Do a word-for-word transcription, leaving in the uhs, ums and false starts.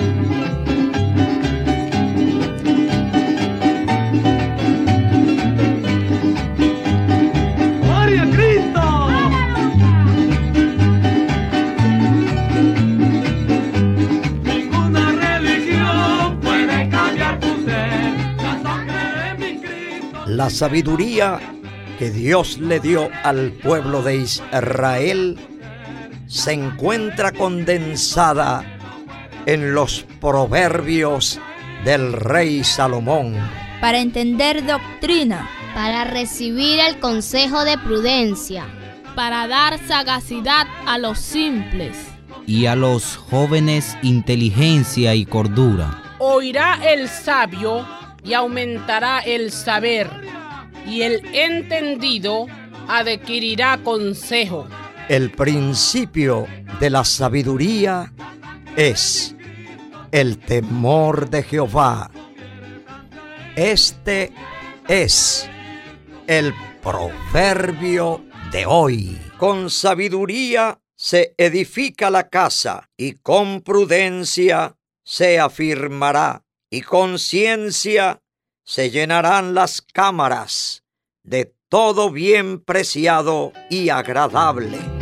La sabiduría que Dios le dio al pueblo de Israel se encuentra condensada en los proverbios del rey Salomón. Para entender doctrina, para recibir el consejo de prudencia, para dar sagacidad a los simples, y a los jóvenes inteligencia y cordura. Oirá el sabio y aumentará el saber, y el entendido adquirirá consejo. El principio de la sabiduría es el temor de Jehová. Este es el proverbio de hoy. Con sabiduría se edifica la casa, y con prudencia se afirmará, y con ciencia se llenarán las cámaras de todo bien preciado y agradable.